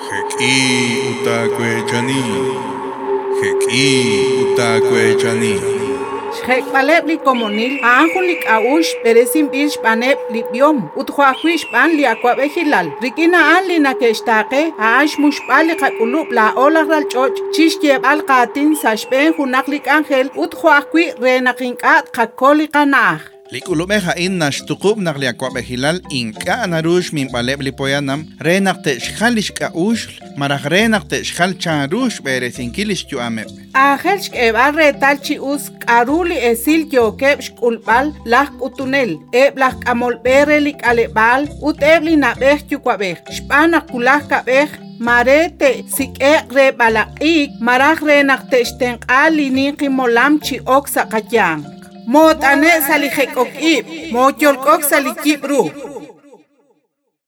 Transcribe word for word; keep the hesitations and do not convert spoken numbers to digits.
Heki utakwechani. Heki utakwechani. Shek palep li komonil, anjulik aush, peresim bish panep li biom, uthuaquish pan li aquabejilal. Rikina an li nakeshtake, ash mushpali kakulub la ola ralchoch, chish yebal katin sashpen hunaklik angel, uthuaqui renakinkat kakoli kanah. Likulumeja inna shtukub nakliakwa hilal inka anarush min baleb lipoyanam renakte shkhalish ka ush marag renakte shkhal charush bere sinkilish juame. Ajelsh ebar retalchi us karuli esil yokeb shkulbal lah utunel eb lah kamol bere lik alebal ut ebli nabeh yukwabeh shpana kulah kabeh marete sike re balaqik marag renakte shtenqali ninqi molamchi oksa kayang. Mot ane salijek okib, mot yolkok salikibru.